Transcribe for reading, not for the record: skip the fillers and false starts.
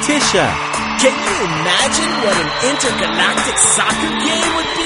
Tisha. Can you imagine what an intergalactic soccer game would be?